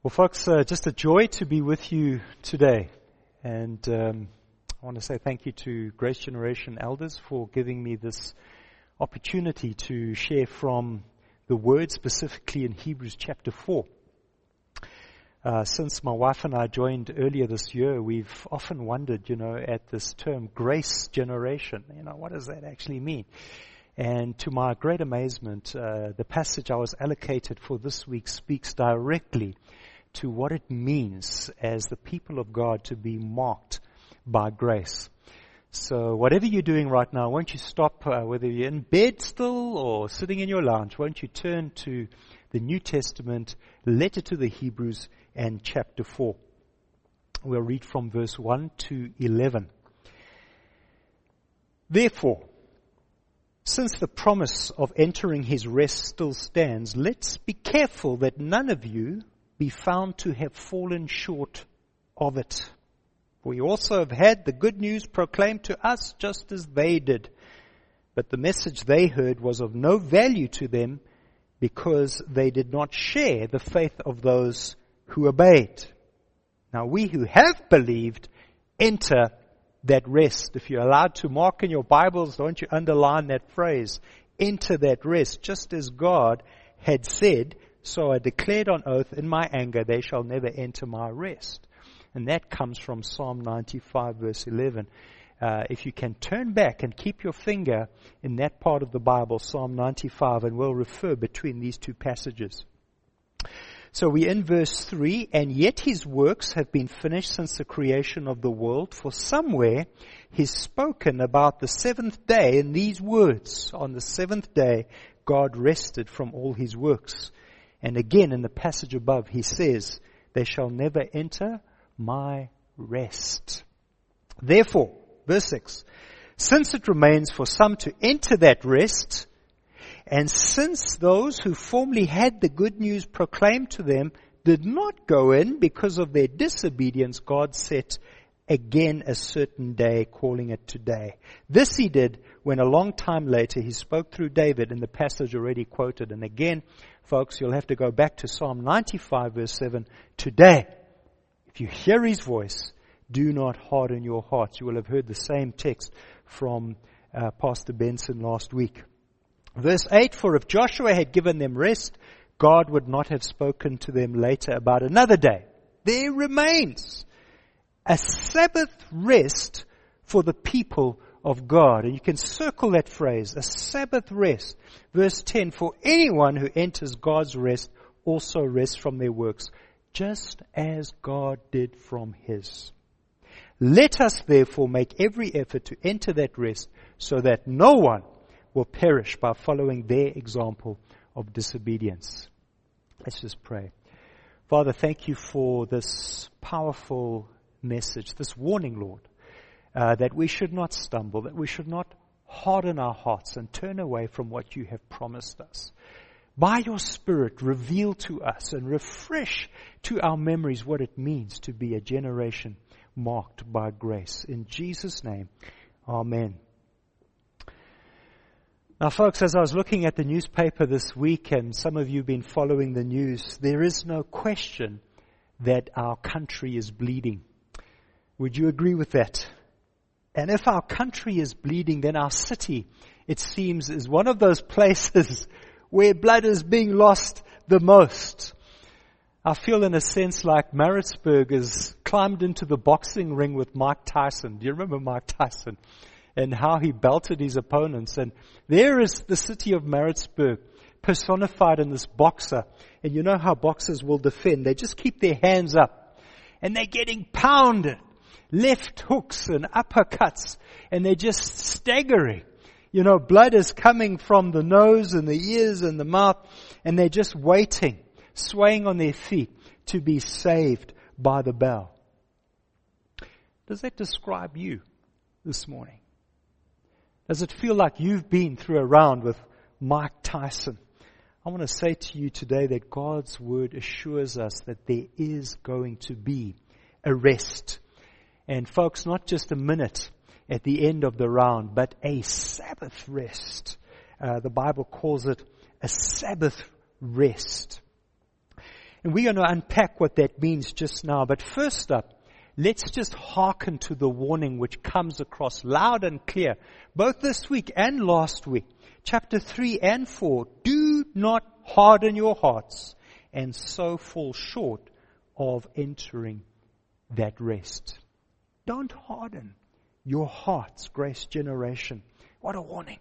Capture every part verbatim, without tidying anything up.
Well, folks, uh, just a joy to be with you today. And um, I want to say thank you to Grace Generation Elders for giving me this opportunity to share from the Word, specifically in Hebrews chapter four. Uh, since my wife and I joined earlier this year, we've often wondered, you know, at this term, Grace Generation. You know, what does that actually mean? And to my great amazement, uh, the passage I was allocated for this week speaks directly to what it means as the people of God to be marked by grace. So whatever you're doing right now, won't you stop, uh, whether you're in bed still or sitting in your lounge, won't you turn to the New Testament, letter to the Hebrews, and chapter four. We'll read from verse one to eleven. Therefore, since the promise of entering his rest still stands, let's be careful that none of you be found to have fallen short of it. We also have had the good news proclaimed to us just as they did. But the message they heard was of no value to them because they did not share the faith of those who obeyed. Now we who have believed enter that rest. If you're allowed to mark in your Bibles, don't you underline that phrase, enter that rest, just as God had said, so I declared on oath in my anger, they shall never enter my rest. And that comes from Psalm ninety-five verse eleven. Uh, if you can turn back and keep your finger in that part of the Bible, Psalm ninety-five, and we'll refer between these two passages. So we're in verse three, and yet his works have been finished since the creation of the world. For somewhere he's spoken about the seventh day in these words. On the seventh day, God rested from all his works. And again in the passage above, he says, they shall never enter my rest. Therefore, verse six, since it remains for some to enter that rest, and since those who formerly had the good news proclaimed to them did not go in because of their disobedience, God set again a certain day, calling it today. This he did when a long time later he spoke through David in the passage already quoted. And again, folks, you'll have to go back to Psalm ninety-five verse seven. Today, if you hear his voice, do not harden your hearts. You will have heard the same text from uh, Pastor Benson last week. Verse eight, for if Joshua had given them rest, God would not have spoken to them later about another day. There remains a Sabbath rest for the people of God. And you can circle that phrase, a Sabbath rest. Verse ten, for anyone who enters God's rest also rests from their works, just as God did from his. Let us therefore make every effort to enter that rest so that no one will perish by following their example of disobedience. Let's just pray. Father, thank you for this powerful message, this warning, Lord, uh, that we should not stumble, that we should not harden our hearts and turn away from what you have promised us. By your Spirit, reveal to us and refresh to our memories what it means to be a generation marked by grace. In Jesus' name, amen. Now, folks, as I was looking at the newspaper this week, and some of you have been following the news, there is no question that our country is bleeding. Would you agree with that? And if our country is bleeding, then our city, it seems, is one of those places where blood is being lost the most. I feel in a sense like Maritzburg has climbed into the boxing ring with Mike Tyson. Do you remember Mike Tyson? And how he belted his opponents. And there is the city of Maritzburg personified in this boxer. And you know how boxers will defend. They just keep their hands up. And they're getting pounded. Left hooks and uppercuts. And they're just staggering. You know, blood is coming from the nose and the ears and the mouth. And they're just waiting, swaying on their feet to be saved by the bell. Does that describe you this morning? Does it feel like you've been through a round with Mike Tyson? I want to say to you today that God's word assures us that there is going to be a rest. And folks, not just a minute at the end of the round, but a Sabbath rest. Uh, the Bible calls it a Sabbath rest. And we're going to unpack what that means just now. But first up, let's just hearken to the warning which comes across loud and clear, both this week and last week. Chapter three and four, do not harden your hearts and so fall short of entering that rest. Don't harden your hearts, Grace Generation. What a warning.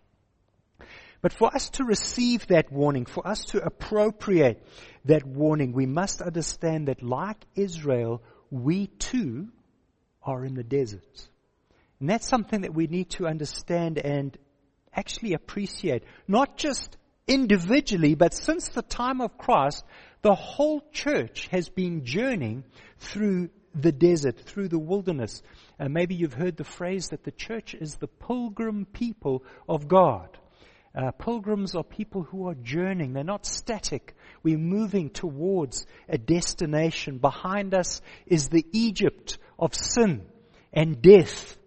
But for us to receive that warning, for us to appropriate that warning, we must understand that like Israel, we too are in the desert. And that's something that we need to understand and actually appreciate. Not just individually, but since the time of Christ, the whole church has been journeying through the desert, through the wilderness. Uh, maybe you've heard the phrase that the church is the pilgrim people of God. Uh, pilgrims are people who are journeying. They're not static. We're moving towards a destination. Behind us is the Egypt of sin and death.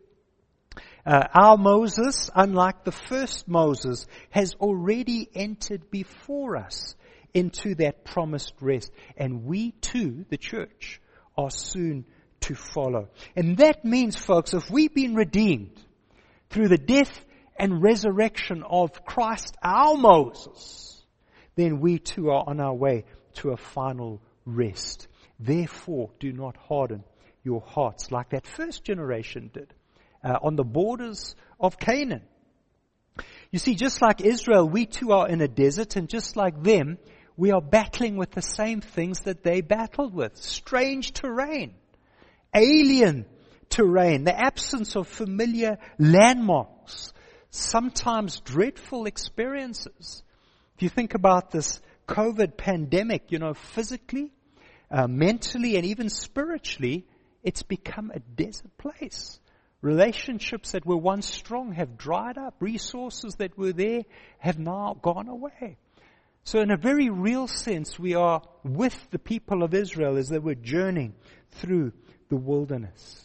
Uh, our Moses, unlike the first Moses, has already entered before us into that promised rest. And we too, the church, are soon to follow. And that means, folks, if we've been redeemed through the death and resurrection of Christ, our Moses, then we too are on our way to a final rest. Therefore, do not harden your hearts like that first generation did uh, on the borders of Canaan. You see, just like Israel, we too are in a desert, and just like them, we are battling with the same things that they battled with. Strange terrain, alien terrain, the absence of familiar landmarks, sometimes dreadful experiences. If you think about this COVID pandemic, you know, physically, uh, mentally, and even spiritually, it's become a desert place. Relationships that were once strong have dried up. Resources that were there have now gone away. So in a very real sense, we are with the people of Israel as they were journeying through the wilderness.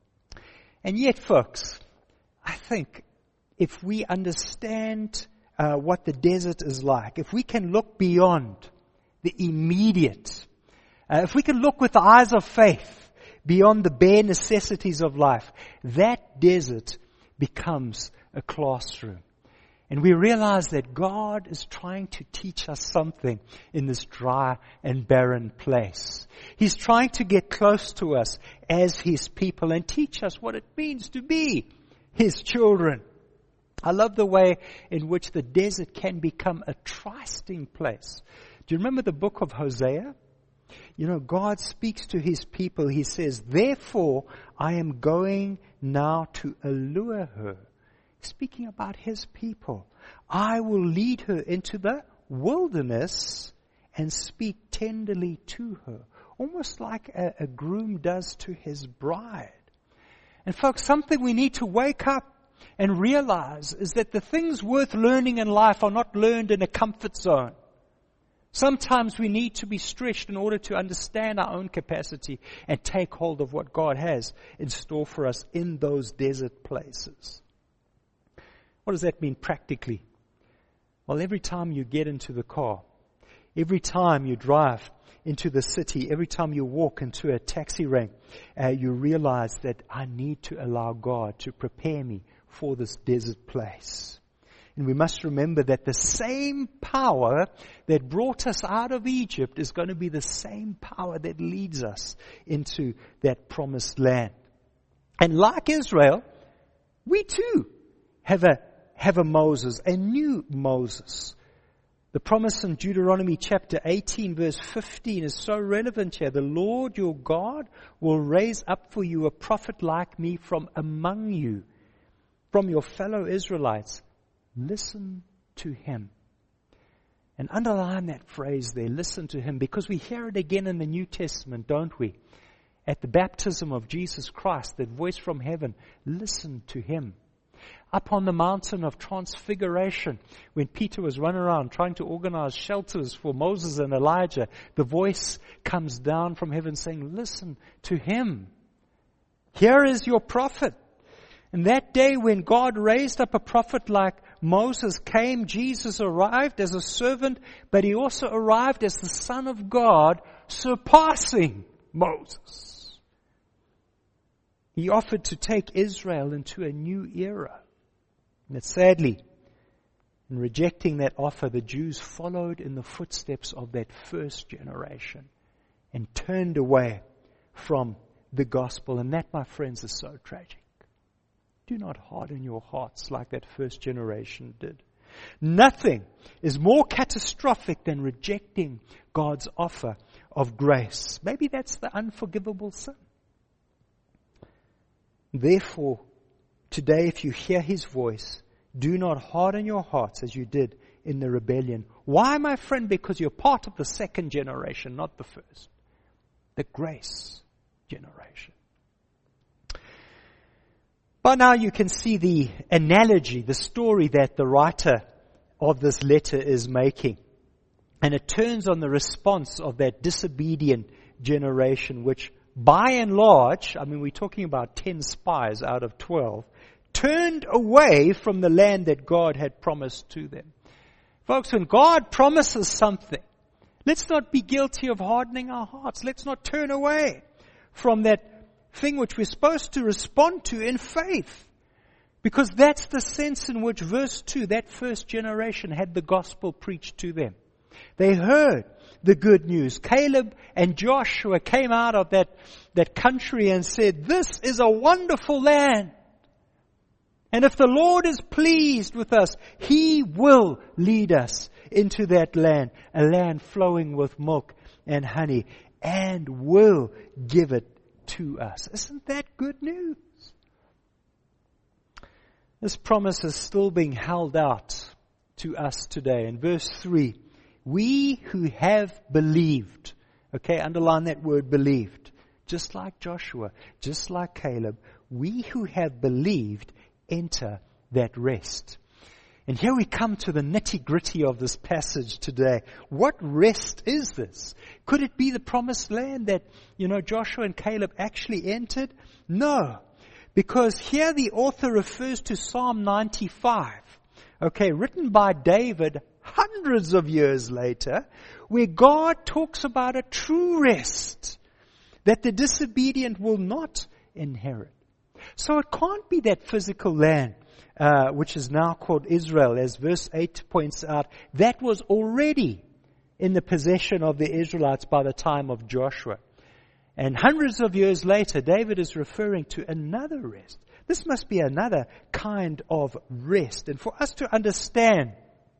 And yet, folks, I think if we understand uh, what the desert is like, if we can look beyond the immediate, uh, if we can look with the eyes of faith beyond the bare necessities of life, that desert becomes a classroom. And we realize that God is trying to teach us something in this dry and barren place. He's trying to get close to us as His people and teach us what it means to be His children. I love the way in which the desert can become a trysting place. Do you remember the book of Hosea? You know, God speaks to His people. He says, therefore, I am going now to allure her. Speaking about His people. I will lead her into the wilderness and speak tenderly to her. Almost like a, a groom does to his bride. And folks, something we need to wake up and realize is that the things worth learning in life are not learned in a comfort zone. Sometimes we need to be stretched in order to understand our own capacity and take hold of what God has in store for us in those desert places. What does that mean practically? Well, every time you get into the car, every time you drive into the city, every time you walk into a taxi rank, uh, you realize that I need to allow God to prepare me for this desert place. And we must remember that the same power that brought us out of Egypt is going to be the same power that leads us into that promised land. And like Israel, we too have a have a Moses, a new Moses. The promise in Deuteronomy chapter eighteen verse fifteen is so relevant here. The Lord your God will raise up for you a prophet like me from among you, from your fellow Israelites. Listen to him. And underline that phrase there, listen to him, because we hear it again in the New Testament, don't we? At the baptism of Jesus Christ, that voice from heaven, listen to him. Up on the mountain of transfiguration, when Peter was running around trying to organize shelters for Moses and Elijah, the voice comes down from heaven saying, listen to him. Here is your prophet. And that day when God raised up a prophet like Moses came, Jesus arrived as a servant, but he also arrived as the Son of God surpassing Moses. He offered to take Israel into a new era. And sadly, in rejecting that offer, the Jews followed in the footsteps of that first generation and turned away from the gospel. And that, my friends, is so tragic. Do not harden your hearts like that first generation did. Nothing is more catastrophic than rejecting God's offer of grace. Maybe that's the unforgivable sin. Therefore, today, if you hear His voice, do not harden your hearts as you did in the rebellion. Why, my friend? Because you're part of the second generation, not the first. The grace generation. By now you can see the analogy, the story that the writer of this letter is making. And it turns on the response of that disobedient generation, which by and large, I mean we're talking about ten spies out of twelve, turned away from the land that God had promised to them. Folks, when God promises something, let's not be guilty of hardening our hearts. Let's not turn away from that thing which we're supposed to respond to in faith. Because that's the sense in which verse two, that first generation had the gospel preached to them. They heard the good news. Caleb and Joshua came out of that, that country and said, this is a wonderful land. And if the Lord is pleased with us, He will lead us into that land, a land flowing with milk and honey, and will give it to us. Isn't that good news? This promise is still being held out to us today. In verse three, we who have believed, okay, underline that word believed, just like Joshua, just like Caleb, we who have believed enter that rest. And here we come to the nitty-gritty of this passage today. What rest is this? Could it be the promised land that, you know, Joshua and Caleb actually entered? No. Because here the author refers to Psalm ninety-five, okay, written by David hundreds of years later, where God talks about a true rest that the disobedient will not inherit. So it can't be that physical land, uh, which is now called Israel, as verse eight points out. That was already in the possession of the Israelites by the time of Joshua. And hundreds of years later, David is referring to another rest. This must be another kind of rest. And for us to understand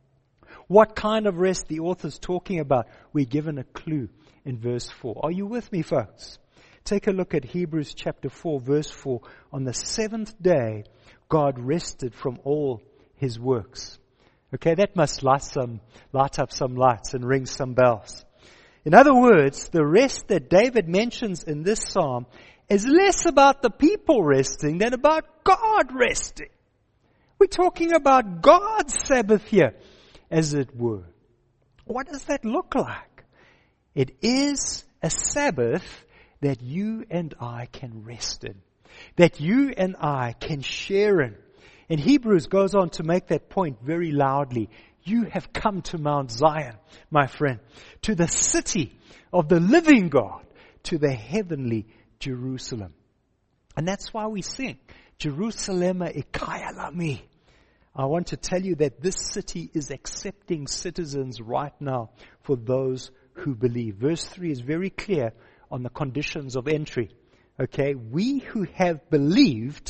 what kind of rest the author's talking about, we're given a clue in verse four. Are you with me, folks? Take a look at Hebrews chapter four, verse four. On the seventh day, God rested from all His works. Okay, that must light some, light up some lights and ring some bells. In other words, the rest that David mentions in this psalm is less about the people resting than about God resting. We're talking about God's Sabbath here, as it were. What does that look like? It is a Sabbath that you and I can rest in, that you and I can share in. And Hebrews goes on to make that point very loudly. You have come to Mount Zion, my friend, to the city of the living God, to the heavenly Jerusalem. And that's why we sing, Jerusalem Ikayalami. I want to tell you that this city is accepting citizens right now for those who believe. Verse three is very clear on the conditions of entry. Okay, we who have believed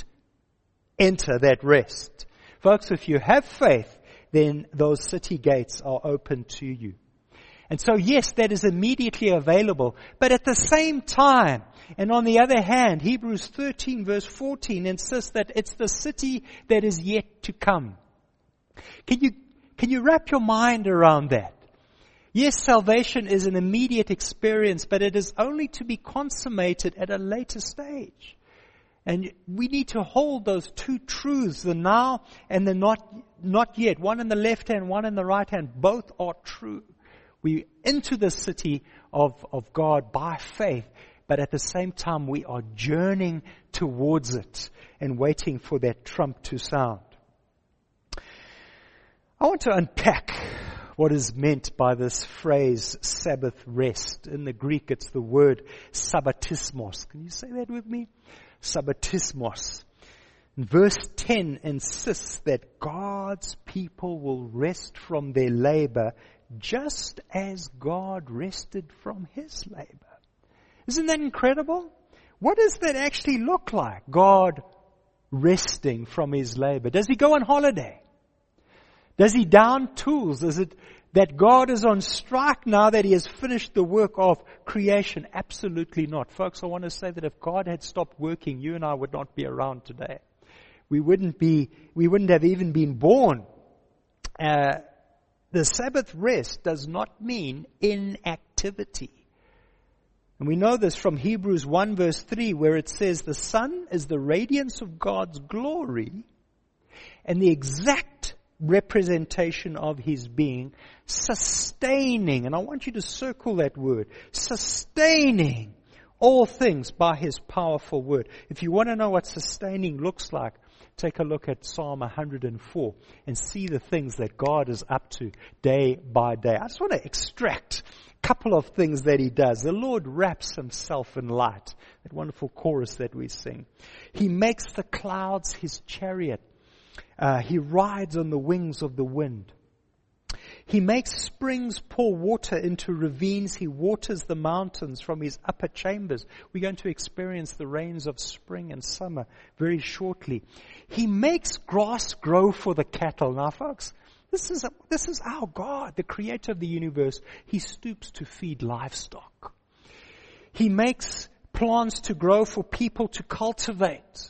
enter that rest. Folks, if you have faith, then those city gates are open to you. And so yes, that is immediately available. But at the same time, and on the other hand, Hebrews thirteen verse fourteen insists that it's the city that is yet to come. Can you, can you wrap your mind around that? Yes, salvation is an immediate experience, but it is only to be consummated at a later stage. And we need to hold those two truths, the now and the not, not yet. One in the left hand, one in the right hand. Both are true. We into the city of, of God by faith, but at the same time we are journeying towards it and waiting for that trump to sound. I want to unpack what is meant by this phrase, Sabbath rest. In the Greek, it's the word sabbatismos. Can you say that with me? Sabbatismos. And verse ten insists that God's people will rest from their labor just as God rested from His labor. Isn't that incredible? What does that actually look like? God resting from His labor. Does He go on holiday? Does He down tools? Is it that God is on strike now that He has finished the work of creation? Absolutely not. Folks, I want to say that if God had stopped working, you and I would not be around today. We wouldn't be, we wouldn't have even been born. Uh, the Sabbath rest does not mean inactivity. And we know this from Hebrews one verse three, where it says, the sun is the radiance of God's glory and the exact representation of His being, sustaining, and I want you to circle that word, sustaining all things by His powerful word. If you want to know what sustaining looks like, take a look at Psalm one hundred four and see the things that God is up to day by day. I just want to extract a couple of things that He does. The Lord wraps Himself in light. That wonderful chorus that we sing. He makes the clouds His chariot. Uh, he rides on the wings of the wind. He makes springs pour water into ravines. He waters the mountains from His upper chambers. We're going to experience the rains of spring and summer very shortly. He makes grass grow for the cattle. Now, folks, this is, this is our God, the creator of the universe. He stoops to feed livestock. He makes plants to grow for people to cultivate.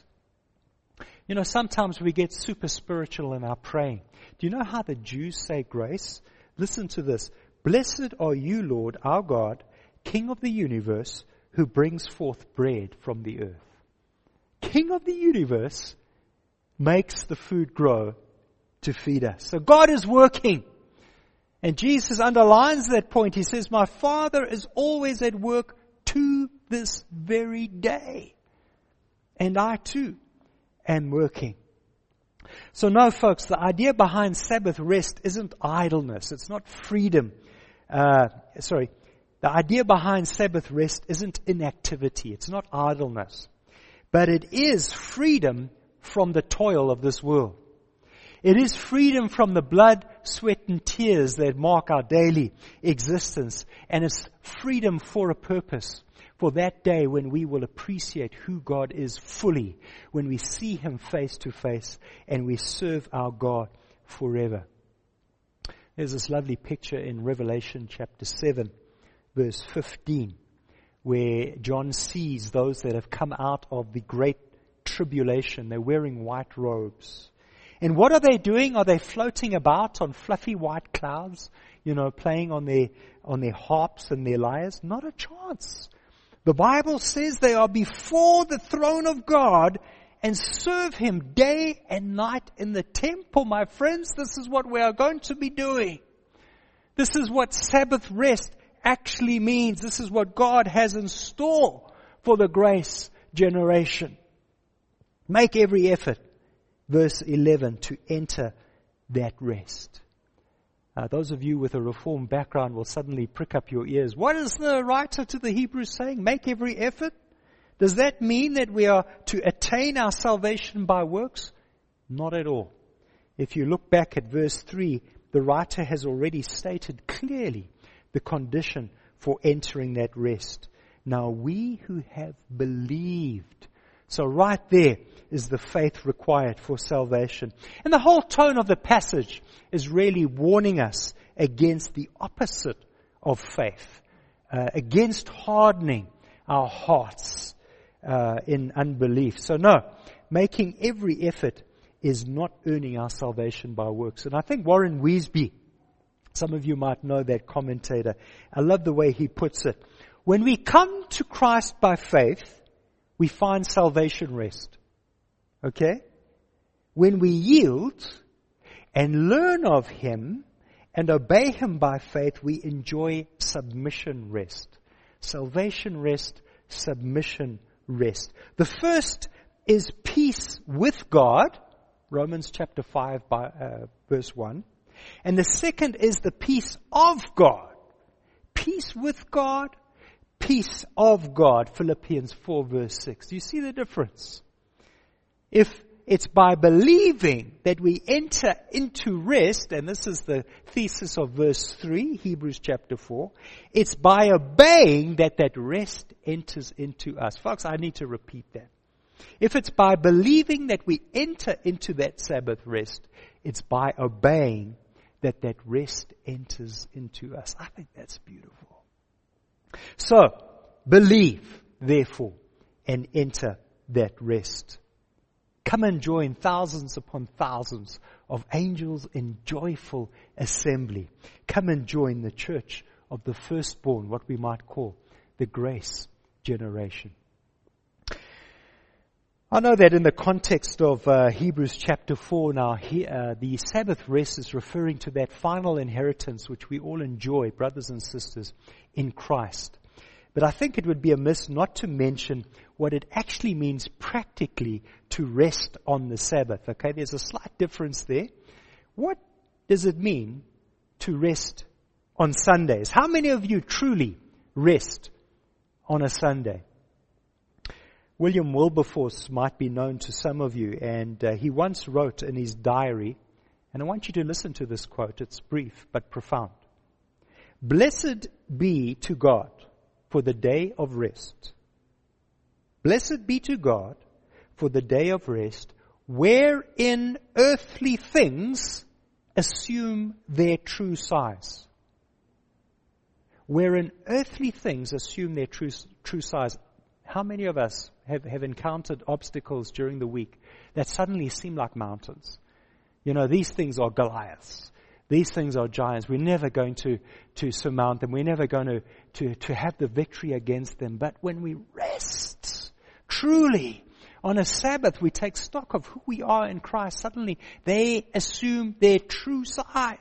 You know, sometimes we get super spiritual in our praying. Do you know how the Jews say grace? Listen to this. Blessed are you, Lord, our God, King of the universe, who brings forth bread from the earth. King of the universe makes the food grow to feed us. So God is working. And Jesus underlines that point. He says, my Father is always at work to this very day. And I too am working. So no, folks, the idea behind Sabbath rest isn't idleness. It's not freedom. Uh, sorry. The idea behind Sabbath rest isn't inactivity. It's not idleness. But it is freedom from the toil of this world. It is freedom from the blood, sweat, and tears that mark our daily existence. And it's freedom for a purpose. For that day when we will appreciate who God is fully, when we see Him face to face and we serve our God forever. There's this lovely picture in Revelation chapter seven, verse fifteen, where John sees those that have come out of the great tribulation. They're wearing white robes. And what are they doing? Are they floating about on fluffy white clouds, you know, playing on their, on their harps and their lyres? Not a chance. The Bible says they are before the throne of God and serve Him day and night in the temple. My friends, this is what we are going to be doing. This is what Sabbath rest actually means. This is what God has in store for the grace generation. Make every effort, verse eleven, to enter that rest. Uh, those of you with a Reformed background will suddenly prick up your ears. What is the writer to the Hebrews saying? Make every effort? Does that mean that we are to attain our salvation by works? Not at all. If you look back at verse three, the writer has already stated clearly the condition for entering that rest. Now we who have believed. So right there is the faith required for salvation. And the whole tone of the passage is really warning us against the opposite of faith, uh, against hardening our hearts uh, in unbelief. So no, making every effort is not earning our salvation by works. And I think Warren Wiersbe, some of you might know that commentator. I love the way he puts it. When we come to Christ by faith, we find salvation rest. Okay? When we yield and learn of Him and obey Him by faith, we enjoy submission rest. Salvation rest, submission rest. The first is peace with God, Romans chapter five, by, uh, verse one. And the second is the peace of God. Peace with God, peace of God. Philippians four verse six. Do you see the difference? If it's by believing that we enter into rest, and this is the thesis of verse three, Hebrews chapter four, it's by obeying that that rest enters into us. Folks, I need to repeat that. If it's by believing that we enter into that Sabbath rest, it's by obeying that that rest enters into us. I think that's beautiful. So, believe, therefore, and enter that rest. Come and join thousands upon thousands of angels in joyful assembly. Come and join the church of the firstborn, what we might call the grace generation. I know that in the context of uh, Hebrews chapter four now, he, uh, the Sabbath rest is referring to that final inheritance which we all enjoy, brothers and sisters, in Christ. But I think it would be amiss not to mention what it actually means practically to rest on the Sabbath. Okay, there's a slight difference there. What does it mean to rest on Sundays? How many of you truly rest on a Sunday? William Wilberforce might be known to some of you, and uh, he once wrote in his diary, and I want you to listen to this quote. It's brief but profound. Blessed be to God for the day of rest. Blessed be to God for the day of rest, wherein earthly things assume their true size. Wherein earthly things assume their true, true size. How many of us have, have encountered obstacles during the week that suddenly seem like mountains? You know, these things are Goliaths. These things are giants. We're never going to, to surmount them. We're never going to, to, to have the victory against them. But when we rest, truly, on a Sabbath, we take stock of who we are in Christ. Suddenly, they assume their true size.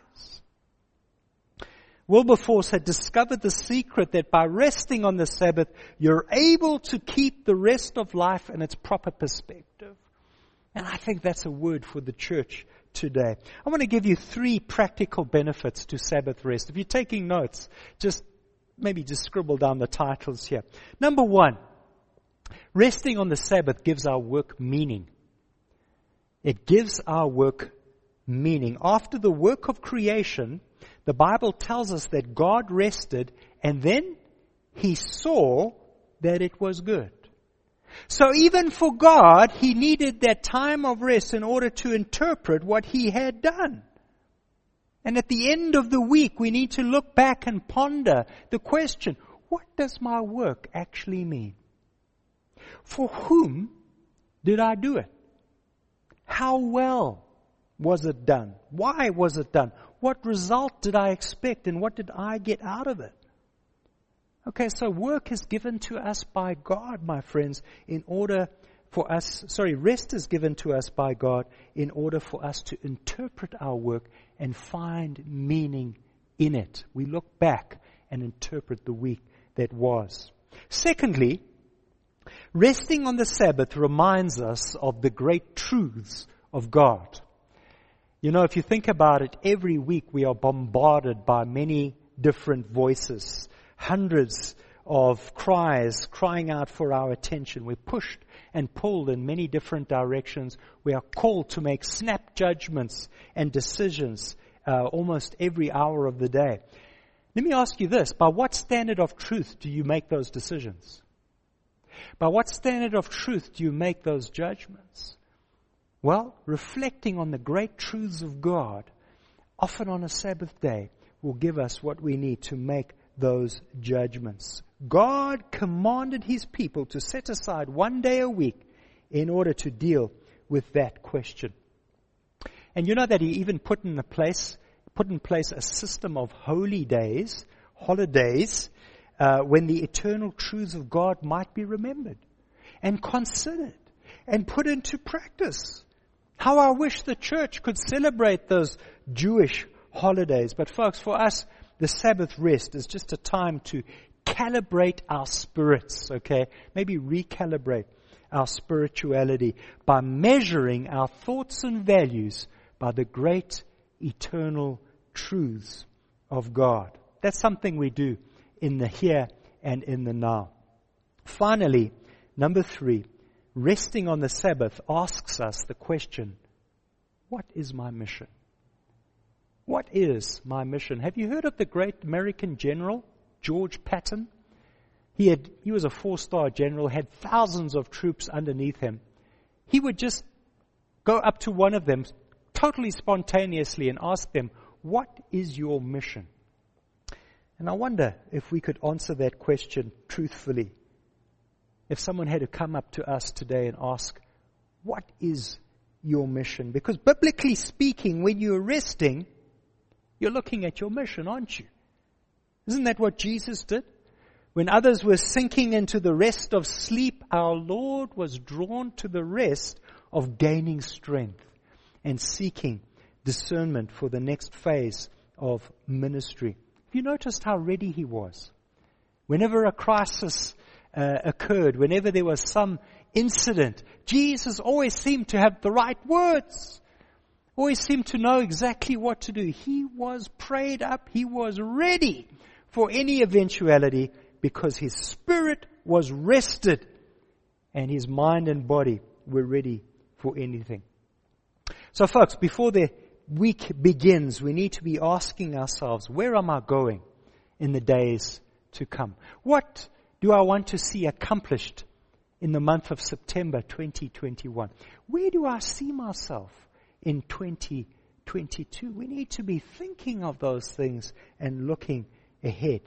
Wilberforce had discovered the secret that by resting on the Sabbath, you're able to keep the rest of life in its proper perspective. And I think that's a word for the church today. I want to give you three practical benefits to Sabbath rest. If you're taking notes, just maybe just scribble down the titles here. Number one, resting on the Sabbath gives our work meaning. It gives our work meaning. After the work of creation, the Bible tells us that God rested and then He saw that it was good. So even for God, He needed that time of rest in order to interpret what He had done. And at the end of the week, we need to look back and ponder the question, what does my work actually mean? For whom did I do it? How well was it done? Why was it done? What result did I expect and what did I get out of it? Okay, so work is given to us by God, my friends, in order for us, sorry, rest is given to us by God in order for us to interpret our work and find meaning in it. We look back and interpret the week that was. Secondly, resting on the Sabbath reminds us of the great truths of God. You know, if you think about it, every week we are bombarded by many different voices. Hundreds of cries crying out for our attention. We're pushed and pulled in many different directions. We are called to make snap judgments and decisions uh, almost every hour of the day. Let me ask you this. By what standard of truth do you make those decisions? By what standard of truth do you make those judgments? Well, reflecting on the great truths of God, often on a Sabbath day, will give us what we need to make those judgments. God commanded His people to set aside one day a week in order to deal with that question. And you know that He even put in a place, put in place a system of holy days, holidays, uh, when the eternal truths of God might be remembered and considered and put into practice. How I wish the church could celebrate those Jewish holidays. But folks, for us, the Sabbath rest is just a time to calibrate our spirits, okay? Maybe recalibrate our spirituality by measuring our thoughts and values by the great eternal truths of God. That's something we do in the here and in the now. Finally, number three, resting on the Sabbath asks us the question, what is my mission? What is my mission? Have you heard of the great American general, George Patton? He had, he was a four-star general, had thousands of troops underneath him. He would just go up to one of them totally spontaneously and ask them, what is your mission? And I wonder if we could answer that question truthfully. If someone had to come up to us today and ask, what is your mission? Because biblically speaking, when you're resting, you're looking at your mission, aren't you? Isn't that what Jesus did? When others were sinking into the rest of sleep, our Lord was drawn to the rest of gaining strength and seeking discernment for the next phase of ministry. Have you noticed how ready he was? Whenever a crisis uh, occurred, whenever there was some incident, Jesus always seemed to have the right words. Always seemed to know exactly what to do. He was prayed up. He was ready for any eventuality because his spirit was rested and his mind and body were ready for anything. So folks, before the week begins, we need to be asking ourselves, where am I going in the days to come? What do I want to see accomplished in the month of September twenty twenty-one? Where do I see myself in twenty twenty-two? We need to be thinking of those things and looking ahead.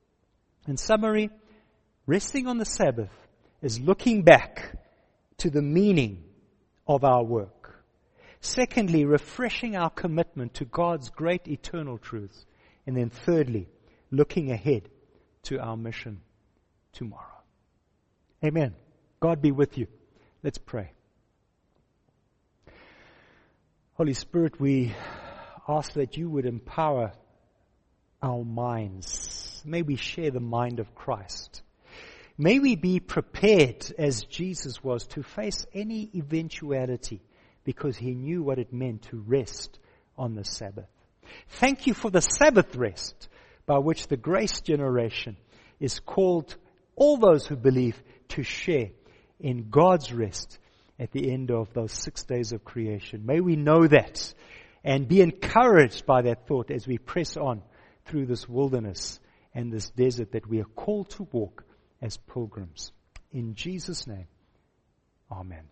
In summary, resting on the Sabbath is looking back to the meaning of our work. Secondly, refreshing our commitment to God's great eternal truths. And then thirdly, looking ahead to our mission tomorrow. Amen. God be with you. Let's pray. Holy Spirit, we ask that you would empower our minds. May we share the mind of Christ. May we be prepared, as Jesus was, to face any eventuality, because he knew what it meant to rest on the Sabbath. Thank you for the Sabbath rest, by which the grace generation is called, all those who believe, to share in God's rest at the end of those six days of creation. May we know that and be encouraged by that thought as we press on through this wilderness and this desert that we are called to walk as pilgrims. In Jesus' name, amen.